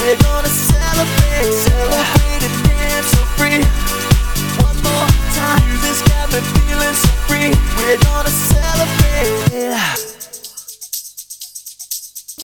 We're gonna celebrate, celebrate and dance so free. One more time, this got me feeling so free. We're gonna celebrate.